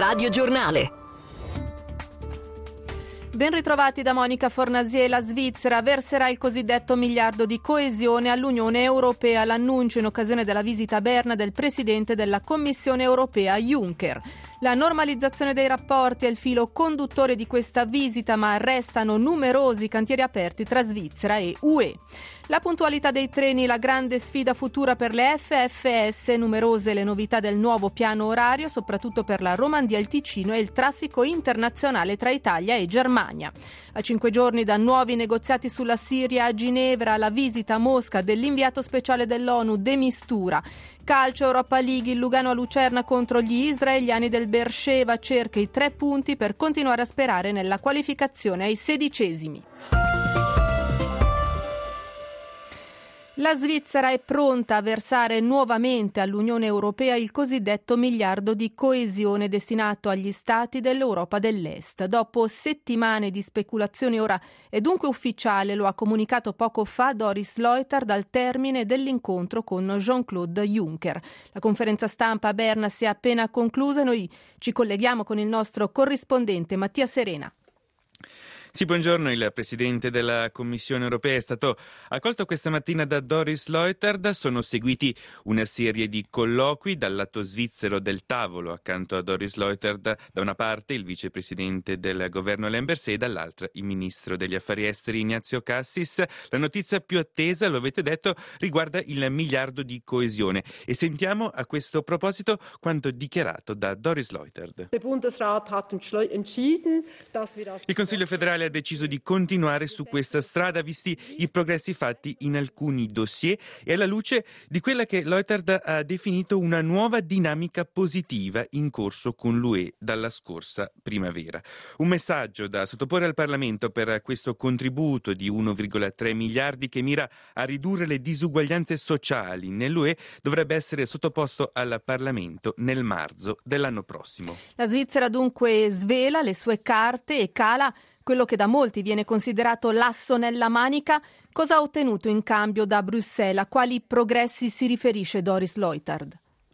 Radio Giornale. Ben ritrovati da Monica Fornasier. La Svizzera verserà il cosiddetto miliardo di coesione all'Unione Europea. L'annuncio in occasione della visita a Berna del presidente della Commissione Europea Juncker. La normalizzazione dei rapporti è il filo conduttore di questa visita, ma restano numerosi cantieri aperti tra Svizzera e UE. La puntualità dei treni, la grande sfida futura per le FFS, numerose le novità del nuovo piano orario, soprattutto per la Romandia, il Ticino e il traffico internazionale tra Italia e Germania. A 5 giorni da nuovi negoziati sulla Siria a Ginevra, la visita a Mosca dell'inviato speciale dell'ONU De Mistura. Calcio Europa League, il Lugano a Lucerna contro gli israeliani del Beersheva cerca i 3 punti per continuare a sperare nella qualificazione ai 16esimi. La Svizzera è pronta a versare nuovamente all'Unione Europea il cosiddetto miliardo di coesione destinato agli stati dell'Europa dell'Est. Dopo settimane di speculazioni ora è dunque ufficiale, lo ha comunicato poco fa Doris Leuthard al termine dell'incontro con Jean-Claude Juncker. La conferenza stampa a Berna si è appena conclusa e noi ci colleghiamo con il nostro corrispondente Mattia Serena. Sì, buongiorno. Il presidente della Commissione europea è stato accolto questa mattina da Doris Leuthard. Sono seguiti una serie di colloqui dal lato svizzero del tavolo. Accanto a Doris Leuthard, da una parte il vicepresidente del governo Lembergs e dall'altra il ministro degli affari esteri Ignazio Cassis. La notizia più attesa, lo avete detto, riguarda il miliardo di coesione. E sentiamo a questo proposito quanto dichiarato da Doris Leuthard. Il Consiglio federale ha deciso di continuare su questa strada visti i progressi fatti in alcuni dossier e alla luce di quella che Leuthard ha definito una nuova dinamica positiva in corso con l'UE dalla scorsa primavera. Un messaggio da sottoporre al Parlamento per questo contributo di 1,3 miliardi che mira a ridurre le disuguaglianze sociali nell'UE dovrebbe essere sottoposto al Parlamento nel marzo dell'anno prossimo. La Svizzera dunque svela le sue carte e cala quello che da molti viene considerato l'asso nella manica. Cosa ha ottenuto in cambio da Bruxelles? A quali progressi si riferisce Doris Leuthard?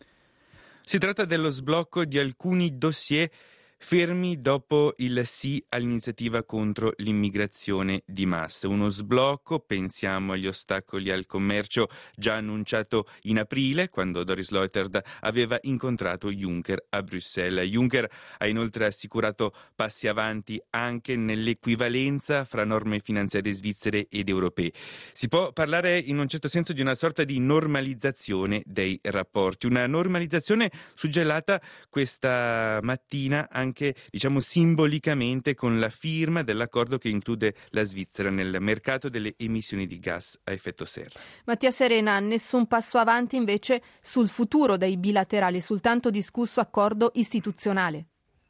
Si tratta dello sblocco di alcuni dossier fermi dopo il sì all'iniziativa contro l'immigrazione di massa. Uno sblocco, pensiamo agli ostacoli al commercio già annunciato in aprile, quando Doris Leuthard aveva incontrato Juncker a Bruxelles. Juncker ha inoltre assicurato passi avanti anche nell'equivalenza fra norme finanziarie svizzere ed europee. Si può parlare in un certo senso di una sorta di normalizzazione dei rapporti, una normalizzazione suggellata questa mattina anche simbolicamente con la firma dell'accordo che include la Svizzera nel mercato delle emissioni di gas a effetto serra. Mattia Serena, nessun passo avanti invece sul futuro dei bilaterali, sul tanto discusso accordo istituzionale.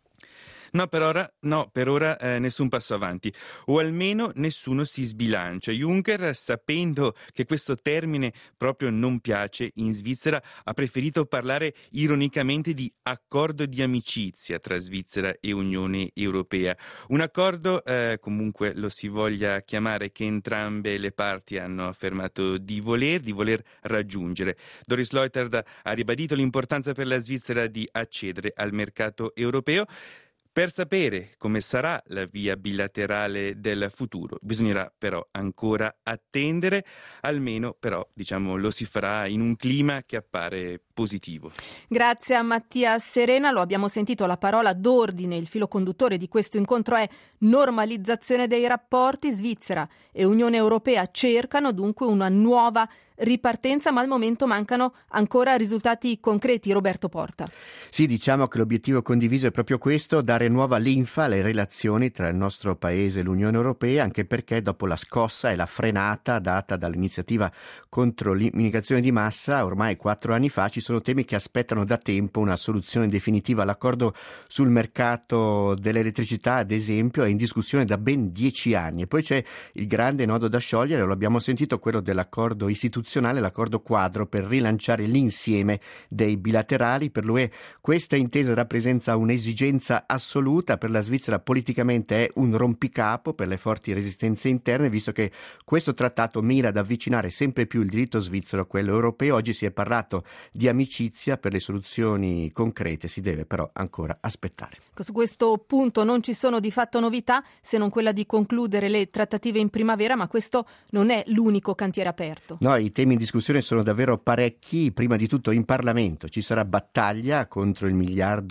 No, per ora nessun passo avanti, o almeno nessuno si sbilancia. Juncker, sapendo che questo termine proprio non piace in Svizzera, ha preferito parlare ironicamente di accordo di amicizia tra Svizzera e Unione Europea. Un accordo, comunque lo si voglia chiamare, che entrambe le parti hanno affermato di voler raggiungere. Doris Leuthard ha ribadito l'importanza per la Svizzera di accedere al mercato europeo. Per sapere come sarà la via bilaterale del futuro bisognerà però ancora attendere, almeno però lo si farà in un clima che appare positivo. Grazie a Mattia Serena, lo abbiamo sentito, la parola d'ordine, il filo conduttore di questo incontro è normalizzazione dei rapporti. Svizzera e Unione Europea cercano dunque una nuova ripartenza, ma al momento mancano ancora risultati concreti. Roberto Porta. Sì, diciamo che l'obiettivo condiviso è proprio questo, dare nuova linfa alle relazioni tra il nostro paese e l'Unione Europea, anche perché dopo la scossa e la frenata data dall'iniziativa contro l'immigrazione di massa ormai 4 anni fa, ci sono temi che aspettano da tempo una soluzione definitiva. L'accordo sul mercato dell'elettricità, ad esempio, è in discussione da ben 10 anni. E poi c'è il grande nodo da sciogliere, lo abbiamo sentito, quello dell'accordo istituzionale interistituzionale l'accordo quadro per rilanciare l'insieme dei bilaterali. Per l'UE questa intesa rappresenta un'esigenza assoluta. Per la Svizzera politicamente è un rompicapo per le forti resistenze interne, visto che questo trattato mira ad avvicinare sempre più il diritto svizzero a quello europeo. Oggi si è parlato di amicizia, per le soluzioni concrete si deve però ancora aspettare. Su questo punto non ci sono di fatto novità, se non quella di concludere le trattative in primavera, ma questo non è l'unico cantiere aperto. No, i temi in discussione sono davvero parecchi. Prima di tutto in Parlamento ci sarà battaglia contro il 1,3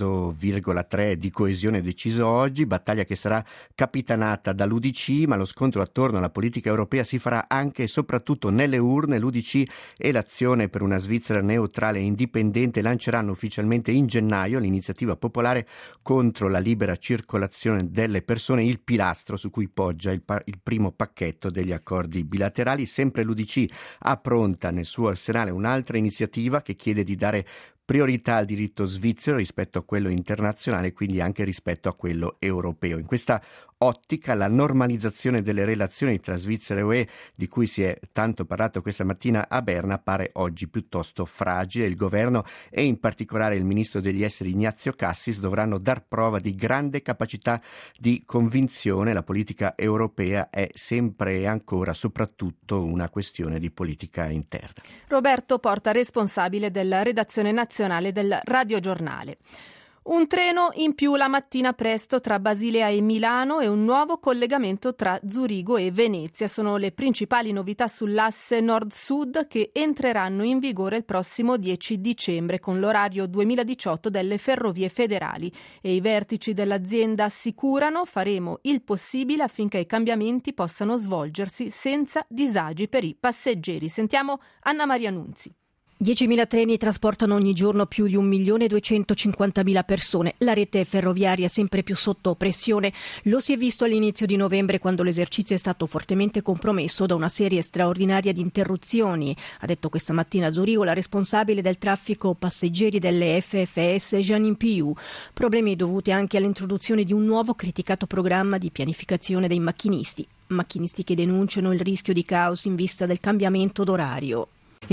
miliardi di coesione deciso oggi, battaglia che sarà capitanata dall'UDC, ma lo scontro attorno alla politica europea si farà anche e soprattutto nelle urne. L'UDC e l'Azione per una Svizzera neutrale e indipendente lanceranno ufficialmente in gennaio l'iniziativa popolare contro la libera circolazione delle persone, il pilastro su cui poggia il primo pacchetto degli accordi bilaterali. Sempre l'UDC ha pronta nel suo arsenale un'altra iniziativa che chiede di dare priorità al diritto svizzero rispetto a quello internazionale, quindi anche rispetto a quello europeo. In questa ottica la normalizzazione delle relazioni tra Svizzera e UE, di cui si è tanto parlato questa mattina a Berna, pare oggi piuttosto fragile. Il governo e in particolare il ministro degli esteri Ignazio Cassis dovranno dar prova di grande capacità di convinzione. La politica europea è sempre e ancora soprattutto una questione di politica interna. Roberto Porta, responsabile della redazione nazionale del Radiogiornale. Un treno in più la mattina presto tra Basilea e Milano e un nuovo collegamento tra Zurigo e Venezia. Sono le principali novità sull'asse nord-sud che entreranno in vigore il prossimo 10 dicembre con l'orario 2018 delle ferrovie federali. E i vertici dell'azienda assicurano: faremo il possibile affinché i cambiamenti possano svolgersi senza disagi per i passeggeri. Sentiamo Anna Maria Nunzi. 10.000 treni trasportano ogni giorno più di 1.250.000 persone. La rete ferroviaria è sempre più sotto pressione. Lo si è visto all'inizio di novembre, quando l'esercizio è stato fortemente compromesso da una serie straordinaria di interruzioni. Ha detto questa mattina a Zurigo la responsabile del traffico passeggeri delle FFS, Janine Piu. Problemi dovuti anche all'introduzione di un nuovo criticato programma di pianificazione dei macchinisti che denunciano il rischio di caos in vista del cambiamento d'orario.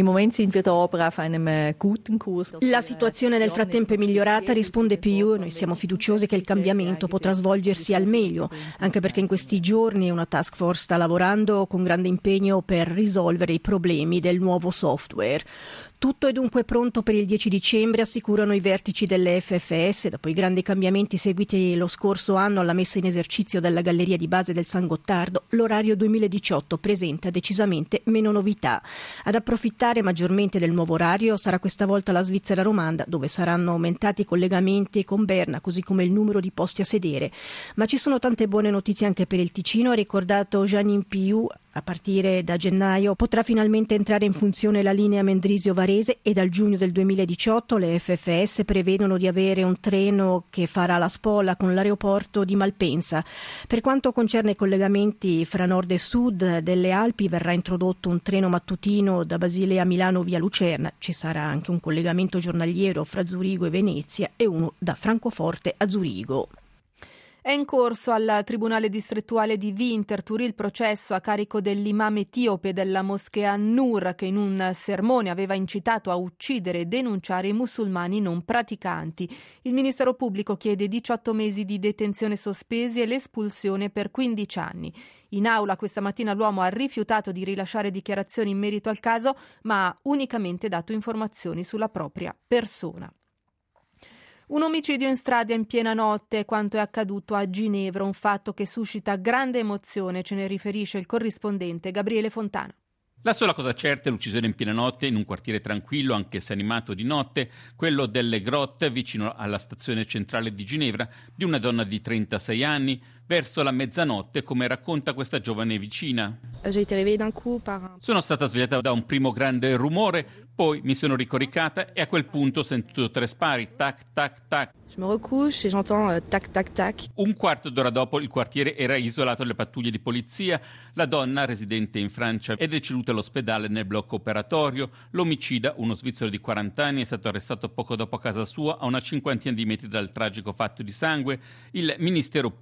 La situazione nel frattempo è migliorata, risponde PU, e noi siamo fiduciosi che il cambiamento potrà svolgersi al meglio, anche perché in questi giorni una task force sta lavorando con grande impegno per risolvere i problemi del nuovo software. Tutto è dunque pronto per il 10 dicembre, assicurano i vertici delle FFS, dopo i grandi cambiamenti seguiti lo scorso anno alla messa in esercizio della galleria di base del San Gottardo. L'orario 2018 presenta decisamente meno novità. Ad approfittare maggiormente del nuovo orario sarà questa volta la Svizzera romanda, dove saranno aumentati i collegamenti con Berna, così come il numero di posti a sedere. Ma ci sono tante buone notizie anche per il Ticino, ha ricordato Janine Piu. A partire da gennaio potrà finalmente entrare in funzione la linea Mendrisio-Varese e dal giugno del 2018 le FFS prevedono di avere un treno che farà la spola con l'aeroporto di Malpensa. Per quanto concerne i collegamenti fra nord e sud delle Alpi, verrà introdotto un treno mattutino da Basilea a Milano via Lucerna. Ci sarà anche un collegamento giornaliero fra Zurigo e Venezia e uno da Francoforte a Zurigo. È in corso al Tribunale distrettuale di Winterthur il processo a carico dell'imam etiope della moschea Nur, che in un sermone aveva incitato a uccidere e denunciare i musulmani non praticanti. Il Ministero Pubblico chiede 18 mesi di detenzione sospesi e l'espulsione per 15 anni. In aula questa mattina l'uomo ha rifiutato di rilasciare dichiarazioni in merito al caso, ma ha unicamente dato informazioni sulla propria persona. Un omicidio in strada in piena notte è quanto è accaduto a Ginevra, un fatto che suscita grande emozione, ce ne riferisce il corrispondente Gabriele Fontana. La sola cosa certa è l'uccisione in piena notte in un quartiere tranquillo, anche se animato di notte, quello delle Grotte, vicino alla stazione centrale di Ginevra, di una donna di 36 anni, verso la mezzanotte, come racconta questa giovane vicina. Sono stata svegliata da un primo grande rumore, poi mi sono ricoricata e a quel punto ho sentito 3 spari, tac, tac, tac. Un quarto d'ora dopo il quartiere era isolato dalle pattuglie di polizia. La donna, residente in Francia, è deceduta all'ospedale nel blocco operatorio. L'omicida, uno svizzero di 40 anni, è stato arrestato poco dopo a casa sua, a una cinquantina di metri dal tragico fatto di sangue. Il Ministero Pubblico prevede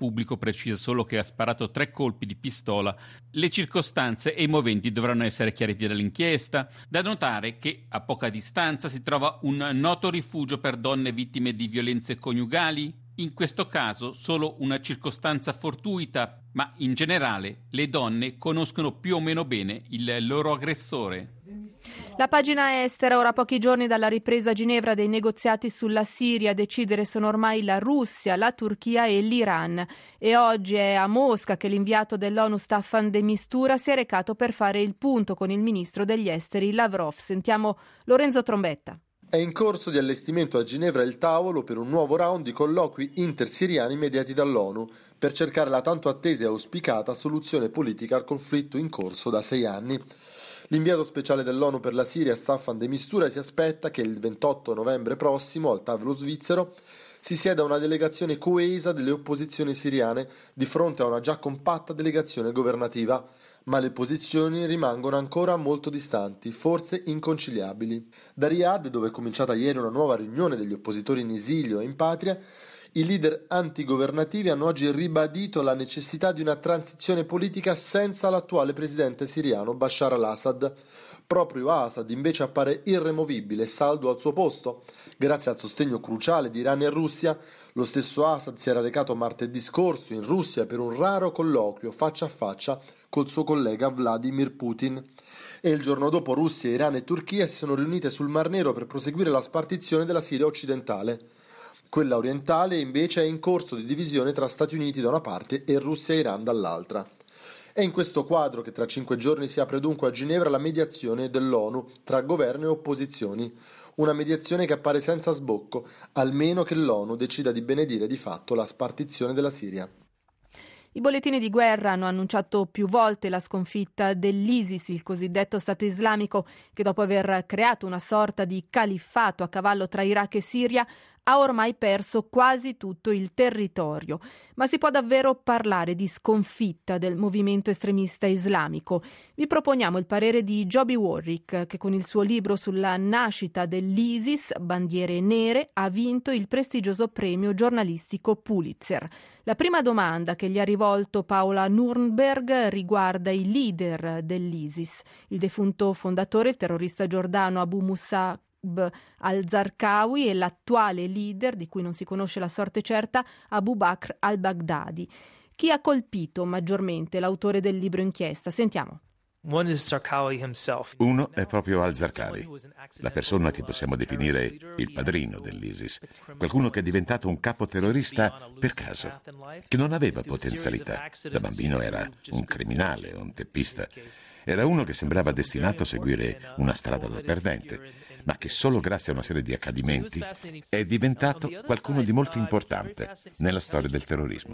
precisa solo che ha sparato 3 colpi di pistola. Le circostanze e i moventi dovranno essere chiariti dall'inchiesta. Da notare che a poca distanza si trova un noto rifugio per donne vittime di violenze coniugali. In questo caso solo una circostanza fortuita, ma in generale le donne conoscono più o meno bene il loro aggressore. La pagina estera, ora pochi giorni dalla ripresa a Ginevra dei negoziati sulla Siria. A decidere sono ormai la Russia, la Turchia e l'Iran. E oggi è a Mosca che l'inviato dell'ONU Staffan de Mistura si è recato per fare il punto con il ministro degli esteri Lavrov. Sentiamo Lorenzo Trombetta. È in corso di allestimento a Ginevra il tavolo per un nuovo round di colloqui intersiriani mediati dall'ONU per cercare la tanto attesa e auspicata soluzione politica al conflitto in corso da 6 anni. L'inviato speciale dell'ONU per la Siria, Staffan de Mistura, si aspetta che il 28 novembre prossimo, al tavolo svizzero, si sieda una delegazione coesa delle opposizioni siriane di fronte a una già compatta delegazione governativa, ma le posizioni rimangono ancora molto distanti, forse inconciliabili. Da Riyadh, dove è cominciata ieri una nuova riunione degli oppositori in esilio e in patria, i leader antigovernativi hanno oggi ribadito la necessità di una transizione politica senza l'attuale presidente siriano Bashar al-Assad. Proprio Assad invece appare irremovibile e saldo al suo posto. Grazie al sostegno cruciale di Iran e Russia, lo stesso Assad si era recato martedì scorso in Russia per un raro colloquio faccia a faccia col suo collega Vladimir Putin. E il giorno dopo Russia, Iran e Turchia si sono riunite sul Mar Nero per proseguire la spartizione della Siria occidentale. Quella orientale invece è in corso di divisione tra Stati Uniti da una parte e Russia e Iran dall'altra. È in questo quadro che tra 5 giorni si apre dunque a Ginevra la mediazione dell'ONU tra governo e opposizioni. Una mediazione che appare senza sbocco, almeno che l'ONU decida di benedire di fatto la spartizione della Siria. I bollettini di guerra hanno annunciato più volte la sconfitta dell'ISIS, il cosiddetto Stato islamico, che dopo aver creato una sorta di califfato a cavallo tra Iraq e Siria ha ormai perso quasi tutto il territorio. Ma si può davvero parlare di sconfitta del movimento estremista islamico? Vi proponiamo il parere di Joby Warrick, che con il suo libro sulla nascita dell'ISIS, Bandiere nere, ha vinto il prestigioso premio giornalistico Pulitzer. La prima domanda che gli ha rivolto Paola Nurnberg riguarda i leader dell'ISIS. Il defunto fondatore, il terrorista giordano Abu Musab al-Zarqawi, e l'attuale leader, di cui non si conosce la sorte certa, Abu Bakr al-Baghdadi. Chi ha colpito maggiormente l'autore del libro inchiesta? Sentiamo. Uno è proprio al-Zarqawi, la persona che possiamo definire il padrino dell'ISIS, qualcuno che è diventato un capo terrorista per caso, che non aveva potenzialità. Da bambino era un criminale, un teppista. Era uno che sembrava destinato a seguire una strada da perdente, ma che solo grazie a una serie di accadimenti è diventato qualcuno di molto importante nella storia del terrorismo.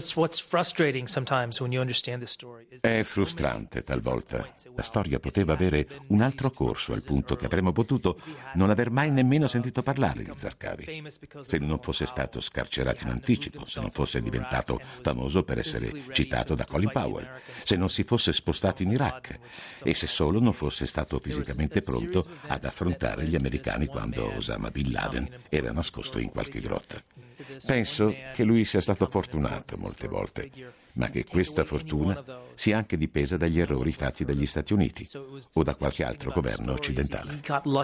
È frustrante talvolta. La storia poteva avere un altro corso, al punto che avremmo potuto non aver mai nemmeno sentito parlare di Zarqawi, se non fosse stato scarcerato in anticipo, se non fosse diventato famoso per essere citato da Colin Powell, se non si fosse spostato in Iraq e se solo non fosse stato fisicamente pronto ad affrontare gli americani quando Osama Bin Laden era nascosto in qualche grotta. Penso che lui sia stato fortunato molte volte, ma che questa fortuna sia anche dipesa dagli errori fatti dagli Stati Uniti o da qualche altro governo occidentale.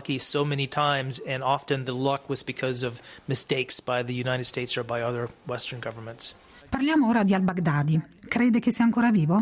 Parliamo ora di al-Baghdadi. Crede che sia ancora vivo?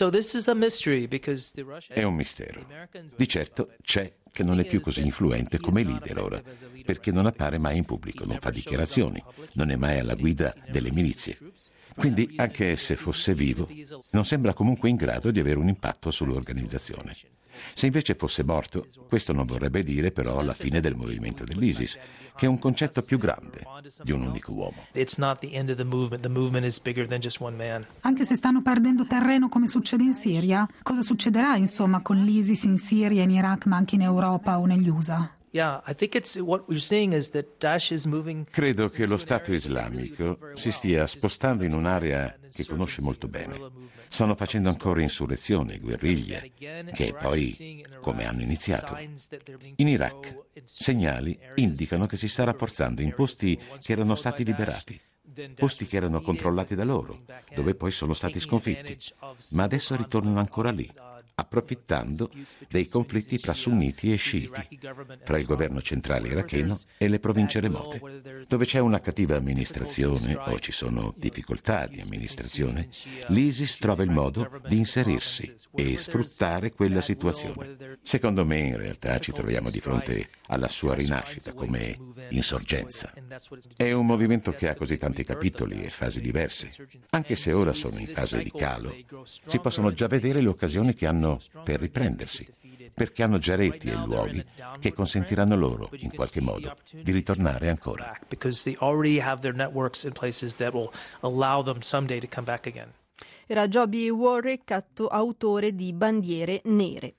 È un mistero. Di certo c'è che non è più così influente come leader ora, perché non appare mai in pubblico, non fa dichiarazioni, non è mai alla guida delle milizie. Quindi, anche se fosse vivo, non sembra comunque in grado di avere un impatto sull'organizzazione. Se invece fosse morto, questo non vorrebbe dire però la fine del movimento dell'ISIS, che è un concetto più grande di un unico uomo. Anche se stanno perdendo terreno come succede in Siria, cosa succederà insomma con l'ISIS in Siria, in Iraq, ma anche in Europa o negli USA? Credo che lo Stato islamico si stia spostando in un'area che conosce molto bene. Stanno facendo ancora insurrezioni, guerriglie, che poi come hanno iniziato. In Iraq, segnali indicano che si sta rafforzando in posti che erano stati liberati. posti che erano controllati da loro, dove poi sono stati sconfitti. Ma adesso ritornano ancora lì, approfittando dei conflitti tra sunniti e sciiti, fra il governo centrale iracheno e le province remote. Dove c'è una cattiva amministrazione o ci sono difficoltà di amministrazione, l'ISIS trova il modo di inserirsi e sfruttare quella situazione. Secondo me, in realtà, ci troviamo di fronte alla sua rinascita come insorgenza. È un movimento che ha così tanti capitoli e fasi diverse. Anche se ora sono in fase di calo, si possono già vedere le occasioni che hanno per riprendersi, perché hanno già reti e luoghi che consentiranno loro, in qualche modo, di ritornare ancora. Era Joby Warwick, autore di Bandiere nere.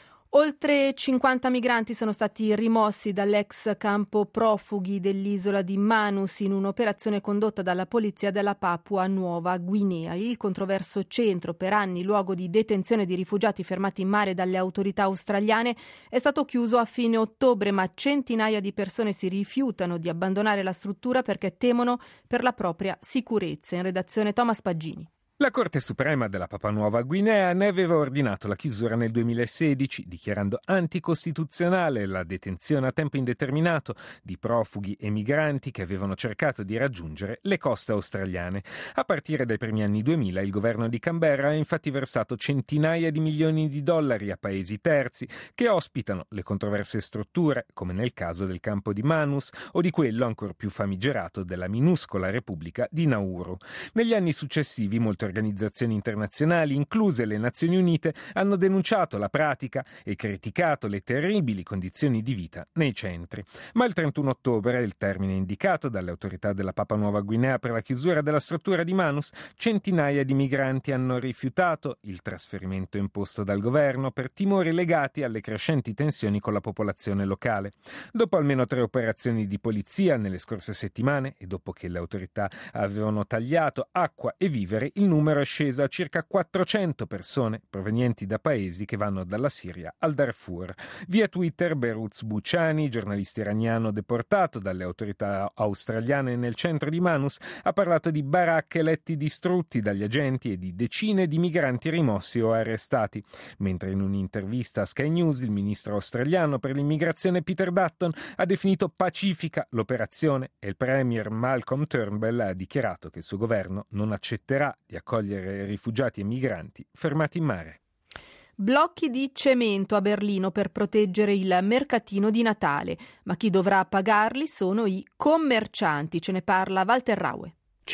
Oltre 50 migranti sono stati rimossi dall'ex campo profughi dell'isola di Manus in un'operazione condotta dalla polizia della Papua Nuova Guinea. Il controverso centro, per anni luogo di detenzione di rifugiati fermati in mare dalle autorità australiane, è stato chiuso a fine ottobre, ma centinaia di persone si rifiutano di abbandonare la struttura perché temono per la propria sicurezza. In redazione Thomas Paggini. La Corte Suprema della Papua Nuova Guinea ne aveva ordinato la chiusura nel 2016, dichiarando anticostituzionale la detenzione a tempo indeterminato di profughi e migranti che avevano cercato di raggiungere le coste australiane. A partire dai primi anni 2000 il governo di Canberra ha infatti versato centinaia di milioni di dollari a paesi terzi che ospitano le controverse strutture, come nel caso del campo di Manus o di quello ancor più famigerato della minuscola Repubblica di Nauru. Negli anni successivi molte organizzazioni internazionali, incluse le Nazioni Unite, hanno denunciato la pratica e criticato le terribili condizioni di vita nei centri. Ma il 31 ottobre, il termine indicato dalle autorità della Papua Nuova Guinea per la chiusura della struttura di Manus, centinaia di migranti hanno rifiutato il trasferimento imposto dal governo per timori legati alle crescenti tensioni con la popolazione locale. Dopo almeno 3 operazioni di polizia nelle scorse settimane e dopo che le autorità avevano tagliato acqua e viveri, il numero è sceso a circa 400 persone provenienti da paesi che vanno dalla Siria al Darfur. Via Twitter, Beruz Bucciani, giornalista iraniano deportato dalle autorità australiane nel centro di Manus, ha parlato di baracche e letti distrutti dagli agenti e di decine di migranti rimossi o arrestati. Mentre in un'intervista a Sky News il ministro australiano per l'immigrazione Peter Dutton ha definito pacifica l'operazione e il premier Malcolm Turnbull ha dichiarato che il suo governo non accetterà di accogliere rifugiati e migranti fermati in mare. Blocchi di cemento a Berlino per proteggere il mercatino di Natale, ma chi dovrà pagarli sono i commercianti. Ce ne parla Walter Raue.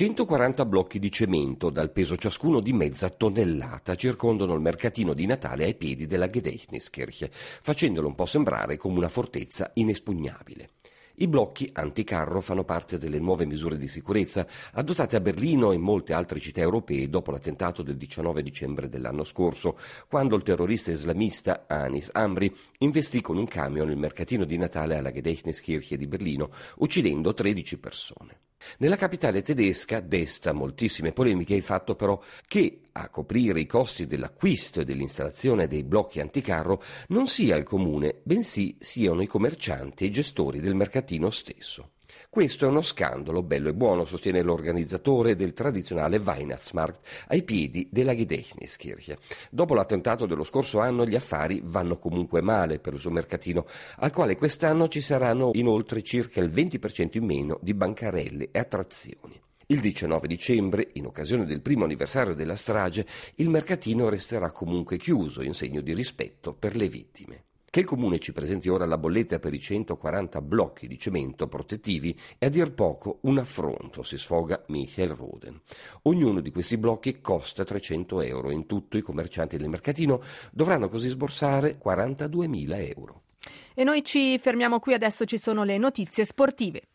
140 blocchi di cemento, dal peso ciascuno di mezza tonnellata, circondano il mercatino di Natale ai piedi della Gedächtniskirche, facendolo un po' sembrare come una fortezza inespugnabile. I blocchi anticarro fanno parte delle nuove misure di sicurezza adottate a Berlino e in molte altre città europee dopo l'attentato del 19 dicembre dell'anno scorso, quando il terrorista islamista Anis Amri investì con un camion il mercatino di Natale alla Gedächtniskirche di Berlino, uccidendo 13 persone. Nella capitale tedesca desta moltissime polemiche il fatto però che a coprire i costi dell'acquisto e dell'installazione dei blocchi anticarro non sia il comune, bensì siano i commercianti e i gestori del mercatino stesso. Questo è uno scandalo bello e buono, sostiene l'organizzatore del tradizionale Weihnachtsmarkt ai piedi della Gedächtniskirche. Dopo l'attentato dello scorso anno gli affari vanno comunque male per il suo mercatino, al quale quest'anno ci saranno inoltre circa il 20% in meno di bancarelle e attrazioni. Il 19 dicembre, in occasione del primo anniversario della strage, il mercatino resterà comunque chiuso in segno di rispetto per le vittime. Che il comune ci presenti ora la bolletta per i 140 blocchi di cemento protettivi è a dir poco un affronto, si sfoga Michael Roden. Ognuno di questi blocchi costa 300 euro. In tutto i commercianti del mercatino dovranno così sborsare 42.000 euro. E noi ci fermiamo qui, adesso ci sono le notizie sportive.